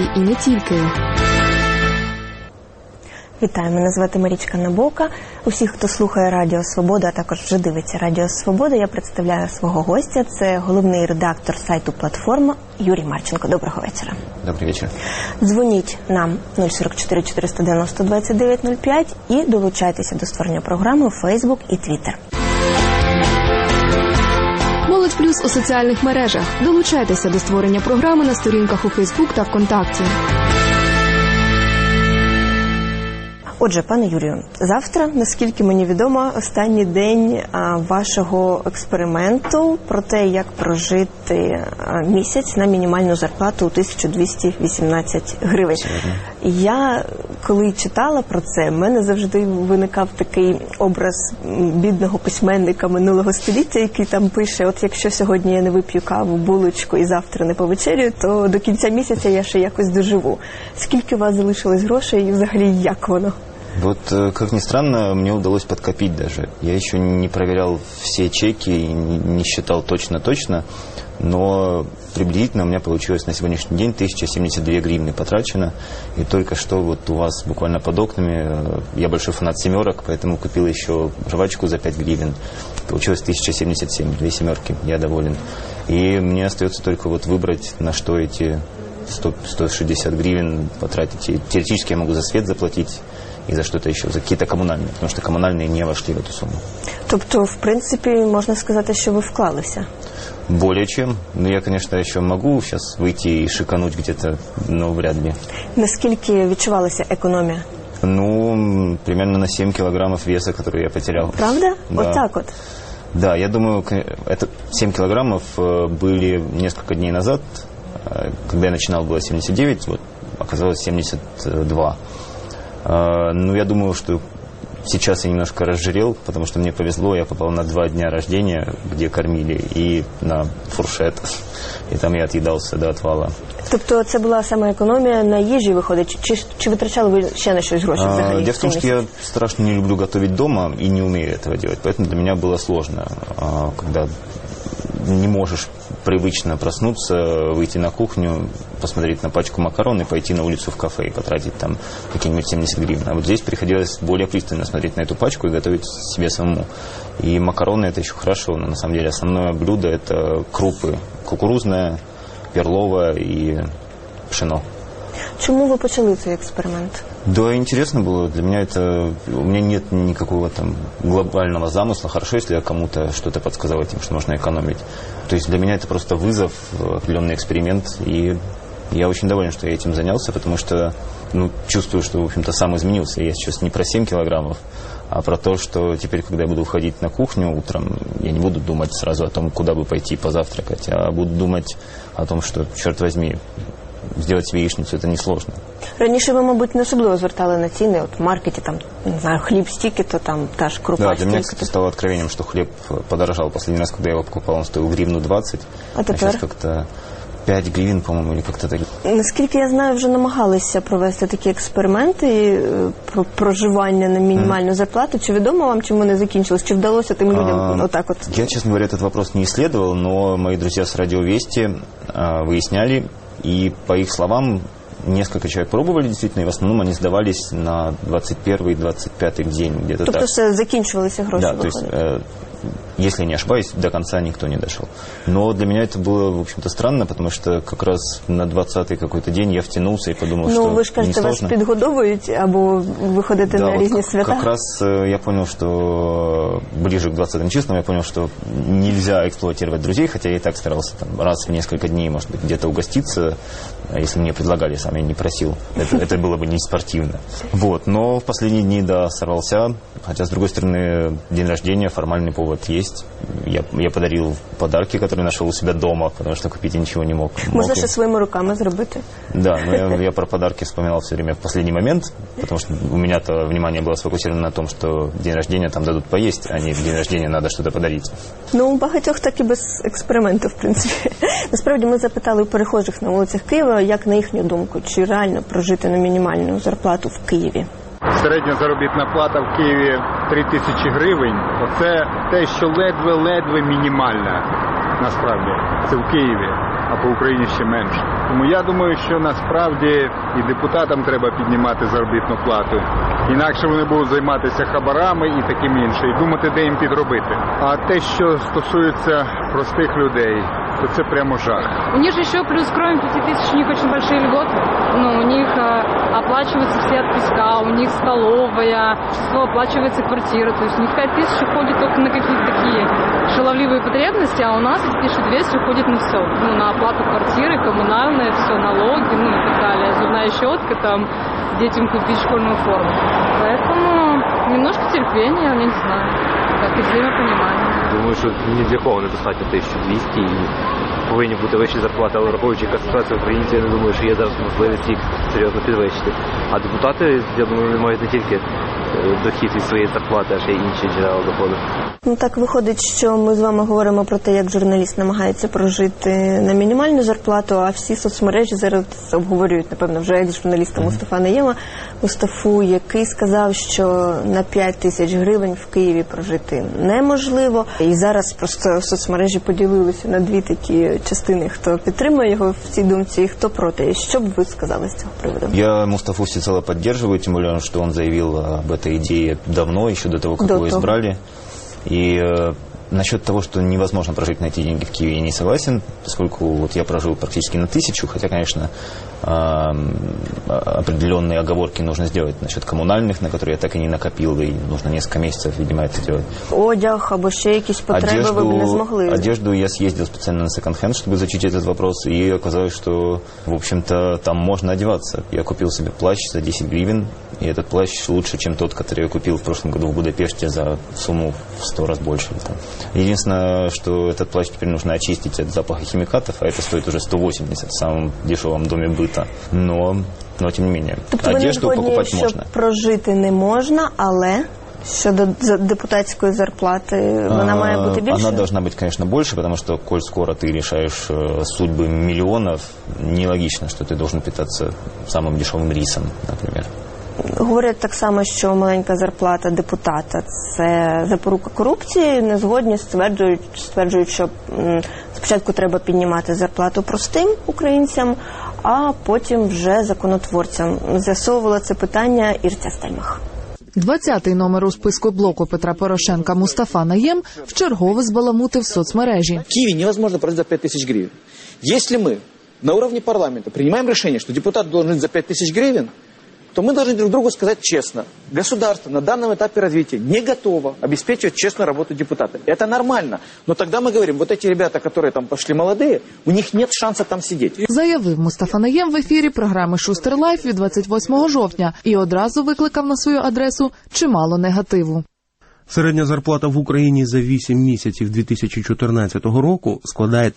і не тільки. Вітаю, мене звати Марічка Набока. Усіх, хто слухає Радіо Свобода, а також вже дивиться Радіо Свобода, я представляю свого гостя. Це головний редактор сайту «Платформа» Юрій Марченко. Доброго вечора. Добрий вечір. Дзвоніть нам 044 490 2905 і долучайтеся до створення програми у Фейсбук і Твіттер. Молодь Плюс у соціальних мережах. Долучайтеся до створення програми на сторінках у Фейсбук та ВКонтакті. Отже, пане Юрію, завтра, наскільки мені відомо, останній день вашого експерименту про те, як прожити місяць на мінімальну зарплату у 1218 гривень. Я, коли читала про це, в мене завжди виникав такий образ бідного письменника минулого століття, який там пише, от якщо сьогодні я не вип'ю каву, булочку і завтра не повечерю, то до кінця місяця я ще якось доживу. Скільки у вас залишилось грошей і взагалі як воно? Вот, как ни странно, мне удалось подкопить даже. Я еще не проверял все чеки и не считал точно, но приблизительно у меня получилось на сегодняшний день 1072 гривны потрачено. И только что вот у вас буквально под окнами, я большой фанат семерок, поэтому купил еще жвачку за 5 гривен. Получилось 1077, 2 семерки, я доволен. И мне остается только вот выбрать, на что эти 160 гривен потратить. И теоретически я могу за свет заплатить. И за что-то еще, за какие-то коммунальные, потому что коммунальные не вошли в эту сумму. Тобто, в принципі, можна сказати, що ви вклалися? Более чем. Но я, конечно, еще могу сейчас выйти и шикануть где-то, но вряд ли. Наскільки відчувалася економія? Ну, примерно на 7 килограммов веса, который я потерял. Правда? Да. Вот так вот? Да, я думаю, это 7 килограммов были несколько дней назад. Когда я начинал, было 79, вот оказалось 72. Ну, я думаю, что сейчас я немножко разжирел, потому что мне повезло, я попал на 2 дня рождения, где кормили, и на фуршет, и там я отъедался до отвала. Тобто це була саме економія на їжі, виходить? Чи витрачали ви ще на щось гроші взагалі? Дело в том, что я страшно не люблю готовить дома и не умею этого делать, поэтому для меня было сложно, когда не можешь привычно проснуться, выйти на кухню, посмотреть на пачку макарон и пойти на улицу в кафе и потратить там какие-нибудь 70 гривен. А вот здесь приходилось более пристально смотреть на эту пачку и готовить себе самому. И макароны это еще хорошо, но на самом деле основное блюдо это крупы. Кукурузная, перловая и пшено. Чому ви почали цей експеримент? Да, интересно было. Для меня это... У меня нет никакого там глобального замысла. Хорошо, если я кому-то что-то подсказал этим, что можно экономить. То есть для меня это просто вызов, определенный эксперимент. И я очень доволен, что я этим занялся, потому что чувствую, что, в общем-то, сам изменился. Я сейчас не про 7 килограммов, а про то, что теперь, когда я буду входить на кухню утром, я не буду думать сразу о том, куда бы пойти позавтракать, а буду думать о том, что, черт возьми, сделать себе яичницу, это несложно. Раніше ви, мабуть, не особливо звертали на ціни. От в маркеті, там, не знаю, хліб стільки-то, там, та ж крупа. Да, для меня, кстати, стало откровением, что хлеб подорожал. Последний раз, когда я его покупал, он стоил гривну 20. А сейчас как-то 5 гривен, по-моему, или как-то так. Наскільки я знаю, вже намагалися провести такі експерименти про проживання на мінімальну зарплату. Чи відомо вам, чим вони закінчились? Чи вдалося тим людям отак от? Я, честно говоря, этот вопрос не исследовал, но мои друзья с Радио Вести выясняли, и по их словам, несколько человек пробовали действительно, и в основном они сдавались на 21-25 день где-то. Тобто все закінчувалися гроші? Да, то есть, если не ошибаюсь, до конца никто не дошел. Но для меня это было, в общем-то, странно, потому что как раз на 20-й какой-то день я втянулся и подумал, что ви ж кажете, вас підгодовують, або ви ходите на різні свята? Как раз я понял, что ближе к 20 числам я понял, что нельзя эксплуатировать друзей, хотя я и так старался там, раз в несколько дней, может быть, где-то угоститься, если мне предлагали, сам я не просил. Это было бы не спортивно. Вот. Но в последние дни, да, сорвался. Хотя, с другой стороны, день рождения, формальный повод есть. Я подарил подарки, которые нашел у себя дома, потому что купить я ничего не мог. Можно ще своими руками зробити. Да, но я про подарки вспоминал все время в последний момент, потому что у меня-то внимание было сфокусировано на том, что день рождения там дадут поесть, а не в день рождения надо что-то подарить. Ну, у багатьох так і без експерименту, в принципі. Насправді, ми запитали у перехожих на вулицях Києва, як на їхню думку, чи реально прожити на мінімальну зарплату в Києві. Середня заробітна плата в Києві 3000 гривень. Оце те, що ледве-ледве мінімальна, насправді. Це в Києві. а по Україні ще менше. Тому я думаю, що насправді і депутатам треба піднімати заробітну плату. Інакше вони будуть займатися хабарами і таким іншим, і думати, де їм підробити. А те, що стосується простих людей, то це прямо жах. У них же еще плюс, кроме 5000, у них очень большие льготы. Ну, у них оплачиваются все отпуска, у них столовая, оплачивается квартира. То есть у них 5000 уходит только на какие-то такие шаловливые потребности, а у нас 1200 уходит на все. Ну, на оплату квартиры, коммунальное, все, налоги, ну и так далее. Зубная щетка, там, детям купить школьную форму. Поэтому немножко терпения, я не знаю, как и взаимопонимания. Думаю, що ні для кого недостатньо 1200 і повинні бути вищі зарплати, але враховуючи, яка ситуація в Україні, я не думаю, що є зараз можливість їх серйозно підвищити. А депутати, я думаю, вони мають не тільки дохід від своєї зарплати, а ще й інші джерела доходу. Ну так виходить, що ми з вами говоримо про те, як журналіст намагається прожити на мінімальну зарплату, а всі соцмережі зараз обговорюють, напевно, вже екс-журналіста Мустафа Найєма, Мустафу, який сказав, що на 5000 гривень в Києві прожити неможливо. І зараз просто соцмережі поділилися на дві такі частини, хто підтримує його в цій думці і хто проти. Що б ви сказали з цього приводу? Я Мустафу всецело поддерживаю, тем более, что он заявил об этой идее давно, еще до того, как его избрали. И насчет того, что невозможно прожить на эти деньги в Киеве, я не согласен, поскольку вот я прожил практически на 1000, хотя, конечно, определенные оговорки нужно сделать насчет коммунальных, на которые я так и не накопил, и нужно несколько месяцев, видимо, это делать. Одяг або ще якісь потреби ви б не змогли? Одежду я съездил специально на секонд-хенд, чтобы изучить этот вопрос, и оказалось, что, в общем-то, там можно одеваться. Я купил себе плащ за 10 гривен, и этот плащ лучше, чем тот, который я купил в прошлом году в Будапеште за сумму в 100 раз больше. Единственное, что этот плащ теперь нужно очистить от запаха химикатов, а это стоит уже 180 в самом дешевом доме быта. Но тем не менее, тобто одежду покупать можно. Що прожити не можна, але щодо депутатської зарплати вона має бути більше? Она должна быть, конечно, больше, потому что, коль скоро ты решаешь судьбы миллионов, нелогично, что ты должен питаться самым дешевым рисом, например. Говорять так само, що маленька зарплата депутата – це запорука корупції. Не згодні, стверджують, що спочатку треба піднімати зарплату простим українцям, а потім вже законотворцям. З'ясовувала це питання Ірця Стельмах. 20-й номер у списку блоку Петра Порошенка Мустафа Найєм вчергове збаламутив соцмережі. В Киеве невозможно прожить за 5000 гривен. Если мы на уровне парламента принимаем решение, что депутат должен жить за 5000 гривен, то мы должны друг другу сказать честно. Государство на данном этапе развития не готово обеспечивать честную работу депутата. Это нормально. Но тогда мы говорим, вот эти ребята, которые там пошли молодые, у них нет шанса там сидеть. Заявив Мустафа Найєм в ефірі програми «Шустер Лайф» від 28 жовтня і одразу викликав на свою адресу чимало негативу. Середня зарплата в Україні за 8 місяців 2014 року складає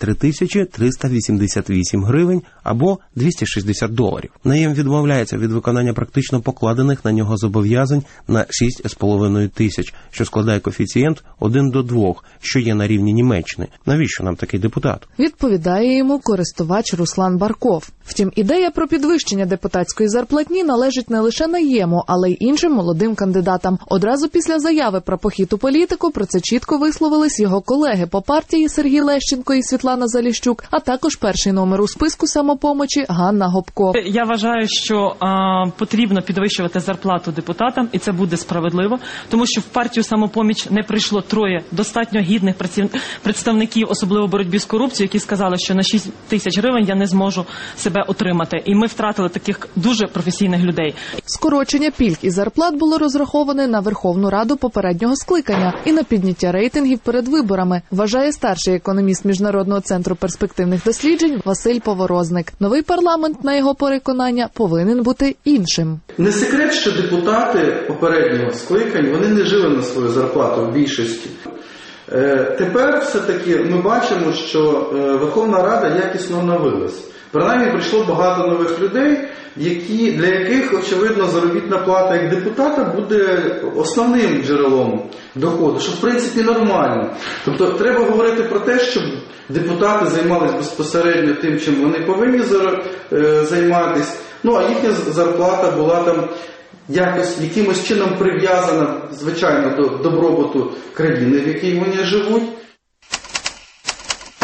3388 гривень або $260. Найєм відмовляється від виконання практично покладених на нього зобов'язань на 6,5 тисяч, що складає коефіцієнт 1:2, що є на рівні Німеччини. Навіщо нам такий депутат? Відповідає йому користувач Руслан Барков. Втім, ідея про підвищення депутатської зарплатні належить не лише Найєму, але й іншим молодим кандидатам. Одразу після заяви про похід у політику про це чітко висловились його колеги по партії Сергій Лещенко і Світлана Заліщук, а також перший номер у списку «Самопомочі» Ганна Гопко. Я вважаю, що потрібно підвищувати зарплату депутатам, і це буде справедливо, тому що в партію «Самопоміч» не прийшло 3 достатньо гідних представників, особливо боротьбі з корупцією, які сказали, що на 6 тисяч гривень я не зможу себе утримати. І ми втратили таких дуже професійних людей. Скорочення пільг і зарплат було розраховане на Верховну Раду попереднього скликання і на підняття рейтингів перед виборами, вважає старший економіст Міжнародного центру перспективних досліджень Василь Поворозник. Новий парламент, на його переконання, повинен бути іншим. Не секрет, що депутати попереднього скликання, вони не жили на свою зарплату в більшості. Тепер все-таки ми бачимо, що Верховна Рада якісно оновилась. Принаймні прийшло багато нових людей, для яких, очевидно, заробітна плата як депутата буде основним джерелом доходу, що в принципі нормально. Тобто треба говорити про те, щоб депутати займалися безпосередньо тим, чим вони повинні займатися, ну а їхня зарплата була там якимось чином прив'язана, звичайно, до добробуту країни, в якій вони живуть.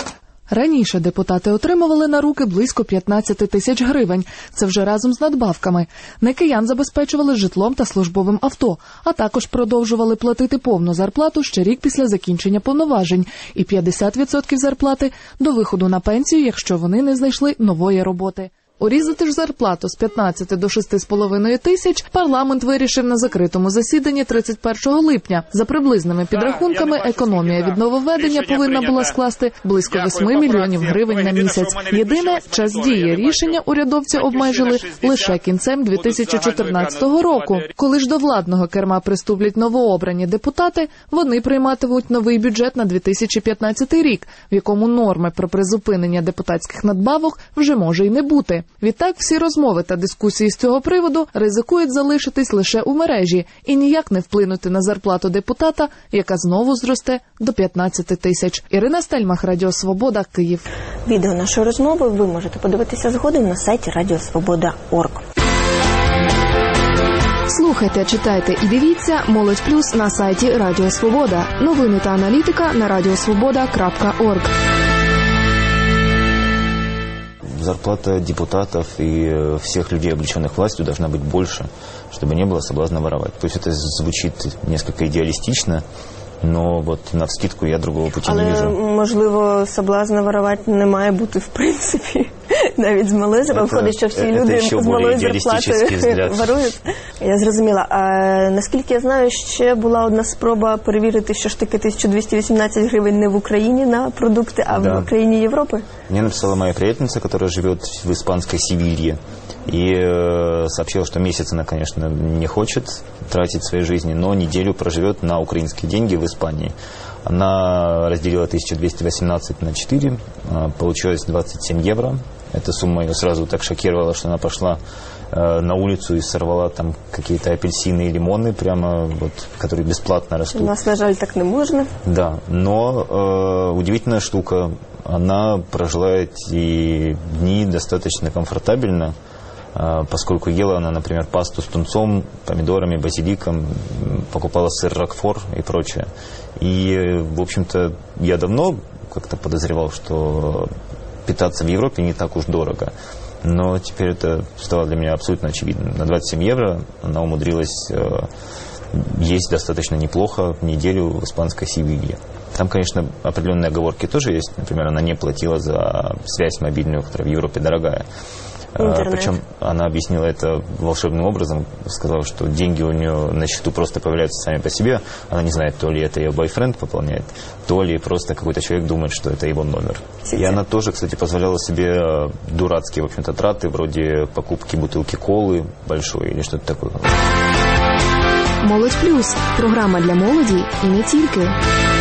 Раніше депутати отримували на руки близько 15 тисяч гривень. Це вже разом з надбавками. Некиян забезпечували житлом та службовим авто, а також продовжували платити повну зарплату ще рік після закінчення повноважень і 50% зарплати до виходу на пенсію, якщо вони не знайшли нової роботи. Урізати ж зарплату з 15 до 6,5 тисяч парламент вирішив на закритому засіданні 31 липня. За приблизними підрахунками, економія від нововведення повинна була скласти близько 8 мільйонів гривень на місяць. Єдине, час дії рішення урядовці обмежили лише кінцем 2014 року. Коли ж до владного керма приступлять новообрані депутати, вони прийматимуть новий бюджет на 2015 рік, в якому норми про призупинення депутатських надбавок вже може й не бути. Відтак всі розмови та дискусії з цього приводу ризикують залишитись лише у мережі і ніяк не вплинути на зарплату депутата, яка знову зросте до 15 тисяч. Ірина Стельмах, Радіо Свобода, Київ. Відео нашої розмови ви можете подивитися згодом на сайті radiosvoboda.org. Слухайте, читайте і дивіться «Молодь Плюс» на сайті Радіо Свобода. Новини та аналітика на radiosvoboda.org. Зарплата депутатов и всех людей, облеченных властью, должна быть больше, чтобы не было соблазна воровать. Пусть это звучит несколько идеалистично, но вот навскидку я другого пути не вижу. Але, можливо, соблазна воровати не має бути в принципі. Навіть з малої зарплати. Виходить, що всі люди з малої зарплати ворують. Я зрозуміла. А наскільки я знаю, ще була одна спроба перевірити, що ж таки 1218 гривень не в Україні на продукти, а в країні Європи. Мне написала моя приятельница, которая живет в испанской Севилье, и сообщила, что месяц она, конечно, не хочет тратить своей жизни, но неделю проживет на украинские деньги в Испании. Она разделила 1218 на 4, получилось 27 евро. Эта сумма ее сразу так шокировала, что она пошла на улицу и сорвала там какие-то апельсины и лимоны, прямо вот, которые бесплатно растут. У нас, на жаль, так не можно. Да, но удивительная штука, она прожила эти дни достаточно комфортабельно, поскольку ела она, например, пасту с тунцом, помидорами, базиликом, покупала сыр рокфор и прочее. И, в общем-то, я давно как-то подозревал, что питаться в Европе не так уж дорого. Но теперь это стало для меня абсолютно очевидным. На 27 евро она умудрилась есть достаточно неплохо в неделю в испанской Севилье. Там, конечно, определенные оговорки тоже есть. Например, она не платила за связь мобильную, которая в Европе дорогая. Причем она объяснила это волшебным образом, сказала, что деньги у нее на счету просто появляются сами по себе. Она не знает, то ли это ее бойфренд пополняет, то ли просто какой-то человек думает, что это его номер. И она тоже, кстати, позволяла себе дурацкие, в общем-то, траты, вроде покупки бутылки колы большой или что-то такое. «Молодь Плюс» – програма для молоді і не тільки.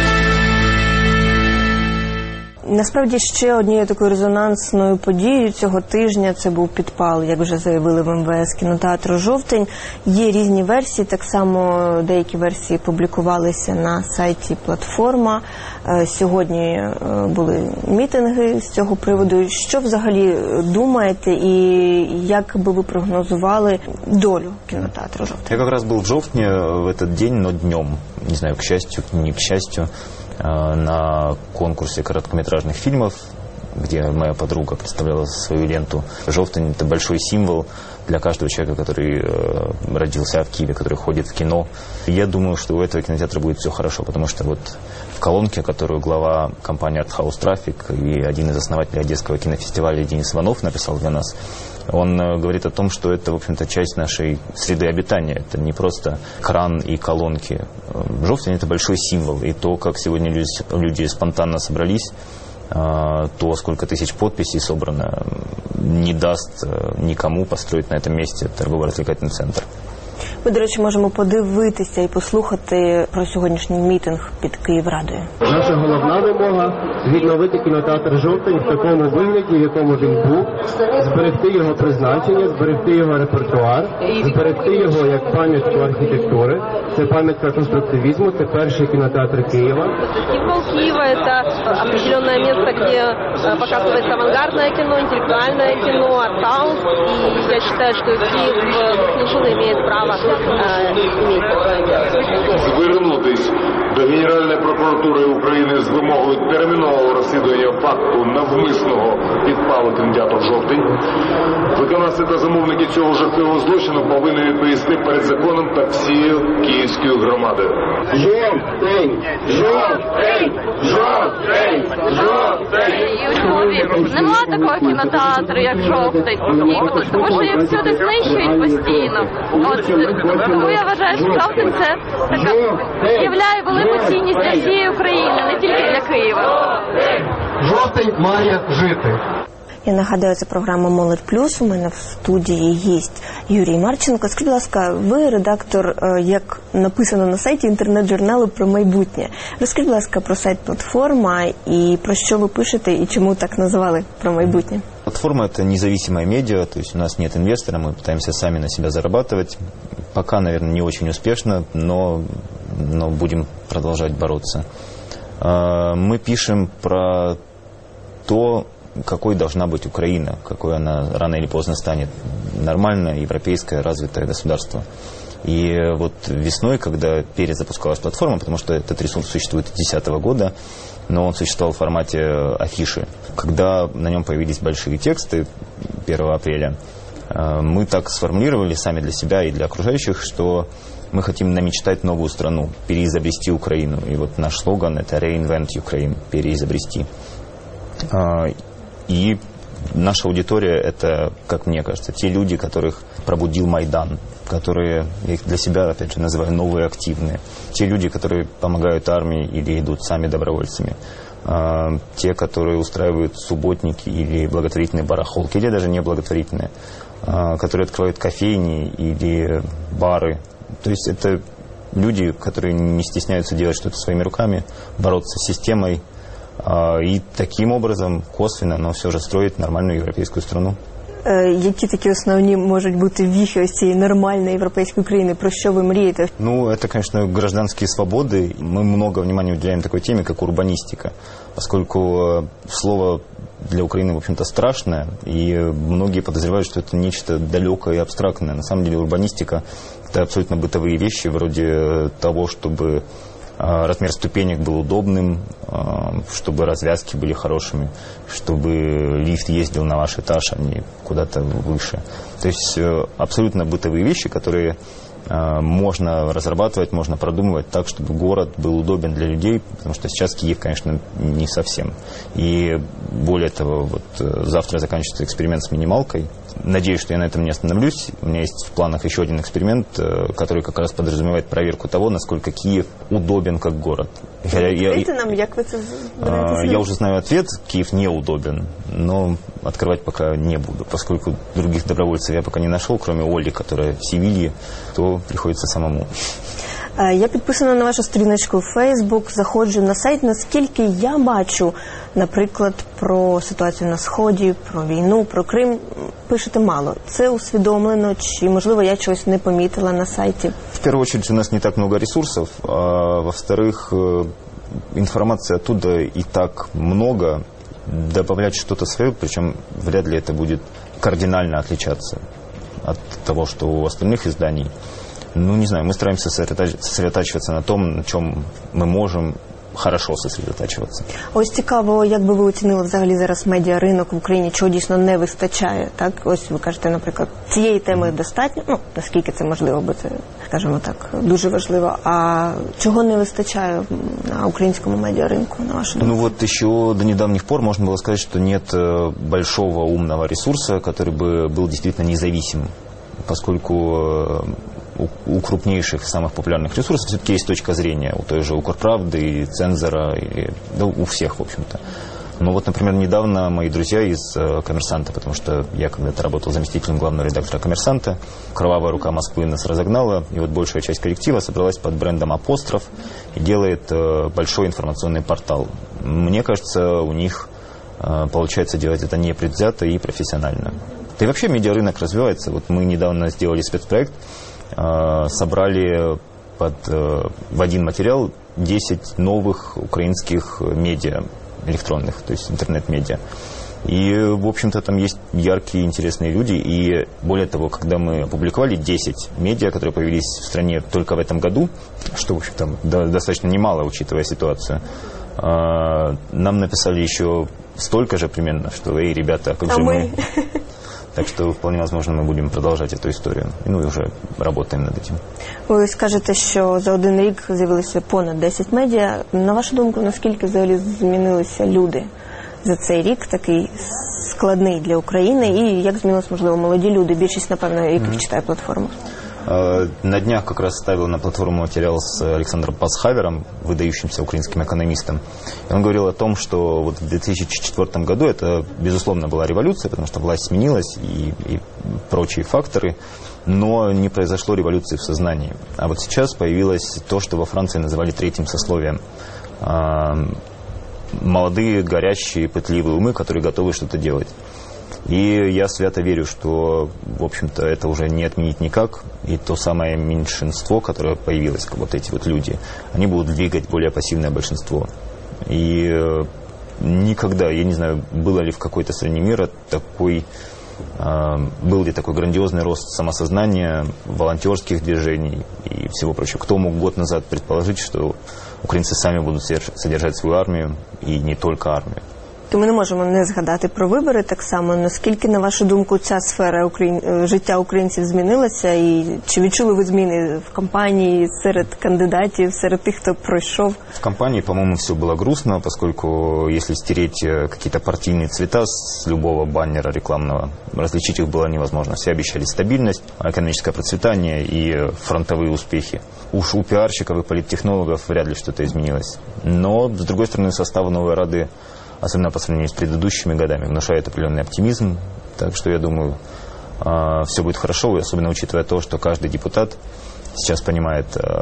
Насправді, ще однією такою резонансною подією цього тижня це був підпал, як вже заявили в МВС, кінотеатру «Жовтень». Є різні версії, так само деякі версії публікувалися на сайті «Платформа». Сьогодні були мітинги з цього приводу. Що взагалі думаєте і як би ви прогнозували долю кінотеатру «Жовтень»? Я как раз был в Жовтне в этот день, но днем. Не знаю, к счастью, не к счастью. На конкурсе короткометражных фильмов, где моя подруга представляла свою ленту. «Жовтень» — это большой символ для каждого человека, который родился в Киеве, который ходит в кино. И я думаю, что у этого кинотеатра будет все хорошо, потому что вот в колонке, которую глава компании Art House Traffic и один из основателей Одесского кинофестиваля Денис Иванов написал для нас, он говорит о том, что это, в общем-то, часть нашей среды обитания. Это не просто кран и колонки. «Жовтень» — это большой символ. И то, как сегодня люди спонтанно собрались, то, сколько тысяч подписей собрано, не даст никому построить на этом месте торгово-развлекательный центр. Ми, до речі, можемо подивитися і послухати про сьогоднішній мітинг під Київрадою. Наша головна вимога – відновити кінотеатр «Жовтень» в такому вигляді, в якому він був, зберегти його призначення, зберегти його репертуар, зберегти його як пам'ятку архітектури. Це пам'ятка конструктивізму, це перший кінотеатр Києва. Символ Киева – это определенное место, где показывается авангардное кино, интеллектуальное кино, артхаус. И я считаю, что Киев заслуженно имеет право иметь такое дело. Звернутись до Генеральної прокуратури України з вимогою термінового розслідування факту навмисного підпалу кінотеатру «Жовтень». Виконавці та замовники цього жахливого злочину повинні відповісти перед законом та всією київською громадою. Жовтень! Жовтень! Жовтень! Жовтень! І у Львові нема такого кінотеатру, як «Жовтень». Тому що їх всюди знищують постійно. Тому я вважаю, що «Жовтень» це така являє велику цінність для всієї України, не тільки для Києва. Жовтень має жити. Я нагадаю, це програма «Молодь плюс». У мене в студії гість Юрій Марченко. Скажіть, будь ласка, ви редактор, як написано на сайті, інтернет-журналу «Про майбутнє». Розкажіть, будь ласка, про сайт «Платформа» и про что вы пишете и чему так назвали «Про майбутнє». Платформа – это независимое медиа, то есть у нас нет инвестора, мы пытаемся сами на себя зарабатывать. Пока, наверное, не очень успешно, но будем продолжать бороться. Мы пишем про то, какой должна быть Украина, какой она рано или поздно станет. Нормальное, европейское, развитое государство. И вот весной, когда перезапускалась платформа, потому что этот ресурс существует с 2010 года, но он существовал в формате афиши. Когда на нем появились большие тексты 1 апреля, мы так сформулировали сами для себя и для окружающих, что мы хотим намечтать новую страну, переизобрести Украину. И вот наш слоган – это «Reinvent Ukraine», переизобрести. И наша аудитория – это, как мне кажется, те люди, которых пробудил Майдан, которые, я их для себя, опять же, называю новые активные. Те люди, которые помогают армии или идут сами добровольцами. Те, которые устраивают субботники или благотворительные барахолки, или даже не благотворительные, которые открывают кофейни или бары. То есть это люди, которые не стесняются делать что-то своими руками, бороться с системой, и таким образом, косвенно, но все же строить нормальную европейскую страну. Які такі основні можуть бути віхи ось цієї нормальної європейської країни? Про що ви мрієте? Ну, это, конечно, гражданские свободы. Мы много внимания уделяем такой теме, как урбанистика, поскольку слово для Украины, в общем-то, страшное, и многие подозревают, что это нечто далекое и абстрактное. На самом деле урбанистика – это абсолютно бытовые вещи, вроде того, чтобы размер ступенек был удобным, чтобы развязки были хорошими, чтобы лифт ездил на ваш этаж, а не куда-то выше. То есть абсолютно бытовые вещи, которые можно разрабатывать, можно продумывать так, чтобы город был удобен для людей, потому что сейчас Киев, конечно, не совсем. И более того, вот завтра заканчивается эксперимент с минималкой. Надеюсь, что я на этом не остановлюсь. У меня есть в планах еще один эксперимент, который как раз подразумевает проверку того, насколько Киев удобен как город. Я уже знаю ответ, Киев неудобен, но открывать пока не буду, поскольку других добровольцев я пока не нашел, кроме Оли, которая в Севилье, то приходится самому. Я підписана на вашу сторіночку в Facebook, заходжу на сайт. Наскільки я бачу, наприклад, про ситуацію на Сході, про війну, про Крим, пишете мало. Це усвідомлено, чи, можливо, я чогось не помітила на сайті? В первую очередь, у нас не так много ресурсов, а во-вторых, информации оттуда и так много. Добавлять что-то свое, причем вряд ли это будет кардинально отличаться от того, что у остальных изданий. Ну, не знаю, мы стараемся сосредотачиваться на том, на чем мы можем хорошо сосредотачиваться. Ось цікаво, як би ви оцінили взагалі зараз медіаринок в Україні, чого дійсно не вистачає, так? Ось ви кажете, наприклад, цієї теми достатньо, ну, наскільки це можливо, бо це, скажімо так, дуже важливо, а чого не вистачає на українському медіаринку, на вашу думку? Ну, вот еще до недавних пор можно было сказать, что нет большого умного ресурса, который бы был действительно независим, поскольку у крупнейших, самых популярных ресурсов все-таки есть точка зрения. У той же «Укрправды», и «Цензора», и, да, у всех, в общем-то. Но вот, например, недавно мои друзья из «Коммерсанта», потому что я когда-то работал заместителем главного редактора «Коммерсанта», кровавая рука Москвы нас разогнала, и вот большая часть коллектива собралась под брендом «Апостроф» и делает большой информационный портал. Мне кажется, у них получается делать это непредвзято и профессионально. Да и вообще медиарынок развивается. Вот мы недавно сделали спецпроект, собрали в один материал 10 новых украинских медиа электронных, то есть интернет-медиа. И, в общем-то, там есть яркие, интересные люди. И, более того, когда мы опубликовали 10 медиа, которые появились в стране только в этом году, что, в общем-то, достаточно немало, учитывая ситуацию, нам написали еще столько же примерно, что, эй, ребята, как же мы... Так что, вполне возможно, ми будемо продовжувати цю історію. Ну, і вже працюємо над цим. Ви скажете, що за один рік з'явилося понад 10 медіа. На вашу думку, наскільки взагалі змінилися люди за цей рік, такий складний для України, і як змінилися, можливо, молоді люди, більшість, напевно, яких читає платформу? На днях как раз ставил на платформу материал с Александром Пасхавером, выдающимся украинским экономистом. И он говорил о том, что вот в 2004 году это, безусловно, была революция, потому что власть сменилась и прочие факторы, но не произошло революции в сознании. А вот сейчас появилось то, что во Франции называли третьим сословием. Молодые, горящие, пытливые умы, которые готовы что-то делать. И я свято верю, что, в общем-то, это уже не отменить никак. И то самое меньшинство, которое появилось, вот эти вот люди, они будут двигать более пассивное большинство. И никогда, я не знаю, было ли в какой-то стране мира такой, был ли такой грандиозный рост самосознания, волонтерских движений и всего прочего. Кто мог год назад предположить, что украинцы сами будут содержать свою армию, и не только армию. То ми не можемо не згадати про вибори так само. Наскільки, на вашу думку, ця сфера життя українців змінилася? І чи відчули ви зміни в кампанії, серед кандидатів, серед тих, хто пройшов? В кампании, по-моему, все было грустно, поскольку если стереть какие-то партийные цвета с любого баннера рекламного, различить их было невозможно. Все обещали стабильность, экономическое процветание и фронтовые успехи. Уж у пиарщиков и политтехнологов вряд ли что-то изменилось. Но, с другой стороны, состав Новой Рады, особенно по сравнению с предыдущими годами, внушает определенный оптимизм. Так что я думаю, все будет хорошо, и особенно учитывая то, что каждый депутат сейчас понимает,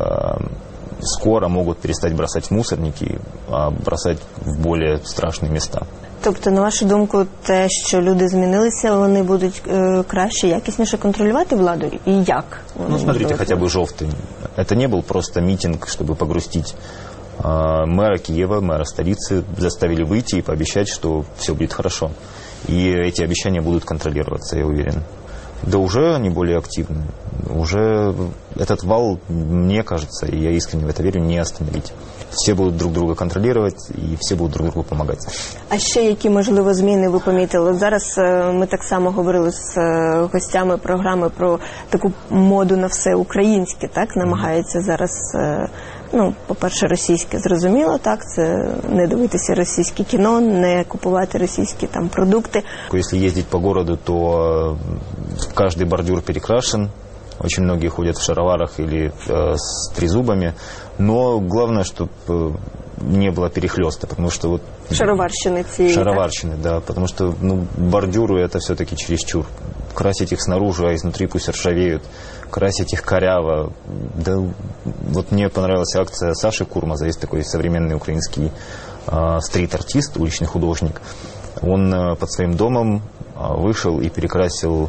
скоро могут перестать бросать в мусорники, а бросать в более страшные места. Тобто, на вашу думку, те, що люди змінилися, вони будуть краще, якісніше контролювати владу? І як? Ну, смотрите, хотя бы Жовтень. Это не был просто митинг, чтобы погрустить. Мэра Киева, мэра столицы заставили выйти и пообещать, что все будет хорошо. И эти обещания будут контролироваться, я уверен. Да уже они более активны. Уже этот вал, мне кажется, и я искренне в это верю, не остановить. Все будуть друг друга контролювати і всі будуть друг другу допомагати. А ще які, можливо, зміни ви помітили? Зараз ми так само говорили з гостями програми про таку моду на все українське, так? Намагаються зараз, ну, по-перше, російське, зрозуміло, так? Це не дивитися російське кіно, не купувати російські там продукти. Если ездить по городу, то каждый бордюр перекрашен. Очень многие ходят в шароварах или с трезубами. Но главное, чтобы не было перехлёста, потому что вот... Шароварщины, да. Потому что бордюры это все-таки чересчур. Красить их снаружи, а изнутри пусть ржавеют. Красить их коряво. Да, вот мне понравилась акция Саши Курмаза. Есть такой современный украинский стрит-артист, уличный художник. Он под своим домом вышел и перекрасил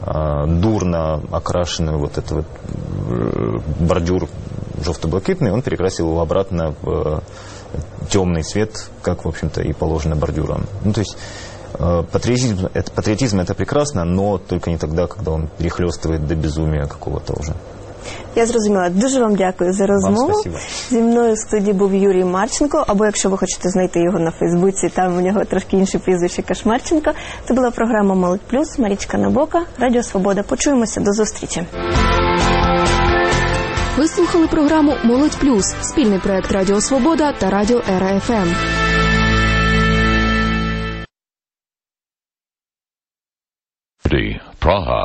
дурно окрашенный вот этот вот бордюр жовто-блакитный, он перекрасил его обратно в темный цвет, как, в общем-то, и положено бордюрам. Ну, то есть патриотизм это прекрасно, но только не тогда, когда он перехлёстывает до безумия какого-то уже. Я зрозуміла. Дуже вам дякую за розмову. Зі мною в студії був Юрій Марченко, або якщо ви хочете знайти його на Фейсбуці, там у нього трошки інше прізвище Кашмарченко. Це була програма «Молодь Плюс», Марічка Набока, Радіо Свобода. Почуємося, до зустрічі. Ви слухали програму «Молодь Плюс», спільний проект Радіо Свобода та Радіо Ера ФМ. Praha.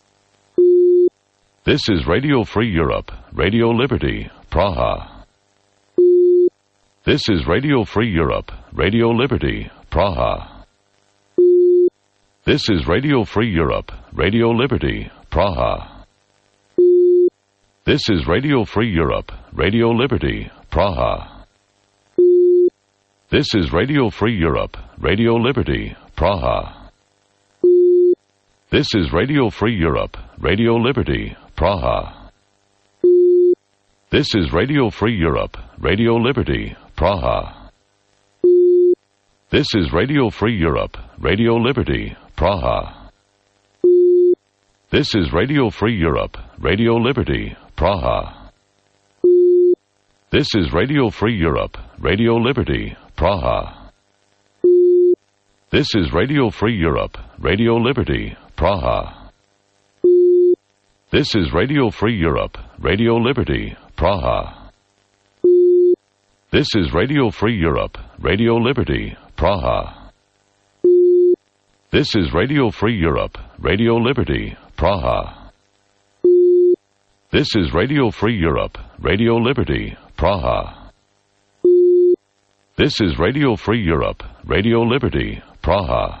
This is Radio Free Europe, Radio Liberty, Praha. This is Radio Free Europe, Radio Liberty, Praha. This is Radio Free Europe, Radio Liberty, Praha. This is Radio Free Europe, Radio Liberty, Praha. This is Radio Free Europe, Radio Liberty, Praha. This is Radio Free Europe, Radio Liberty, Praha. This is Radio Free Europe, Radio Liberty, Praha. This is Radio Free Europe, Radio Liberty, Praha. This is Radio Free Europe, Radio Liberty, Praha. This is Radio Free Europe, Radio Liberty, Praha. This is Radio Free Europe, Radio Liberty, Praha. This is Radio Free Europe, Radio Liberty, Praha. This is Radio Free Europe, Radio Liberty, Praha. This is Radio Free Europe, Radio Liberty, Praha. This is Radio Free Europe, Radio Liberty, Praha. This is Radio Free Europe, Radio Liberty, Praha.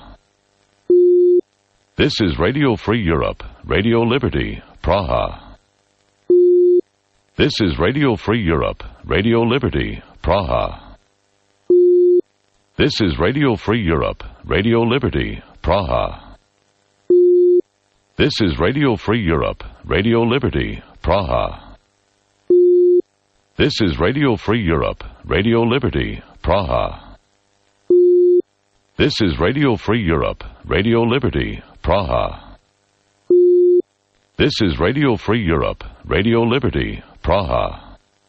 This is Radio Free Europe, Radio Liberty, Praha. This is Radio Free Europe, Radio Liberty, Praha. This is Radio Free Europe, Radio Liberty, Praha. This is Radio Free Europe, Radio Liberty, Praha. This is Radio Free Europe, Radio Liberty, Praha. This is Radio Free Europe, Radio Liberty, Praha. This is Radio Free Europe, Radio Liberty, Praha.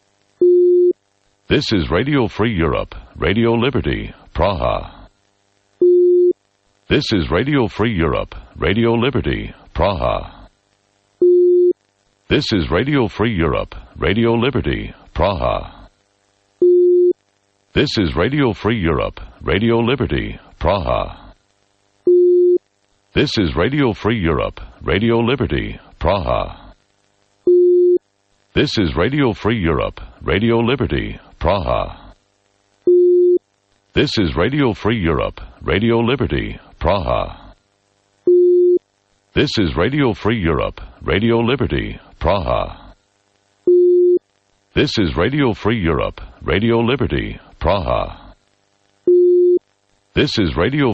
This is Radio Free Europe, Radio Liberty, Praha. This is Radio Free Europe, Radio Liberty, Praha. This is Radio Free Europe, Radio Liberty, Praha. This is Radio Free Europe, Radio Liberty, Praha. This is Radio Free Europe, Radio Liberty, Praha. This is Radio Free Europe, Radio Liberty, Praha. This is Radio Free Europe, Radio Liberty, Praha. This is Radio Free Europe, Radio Liberty, Praha. This is Radio Free Europe, Radio Liberty, Praha. This is Radio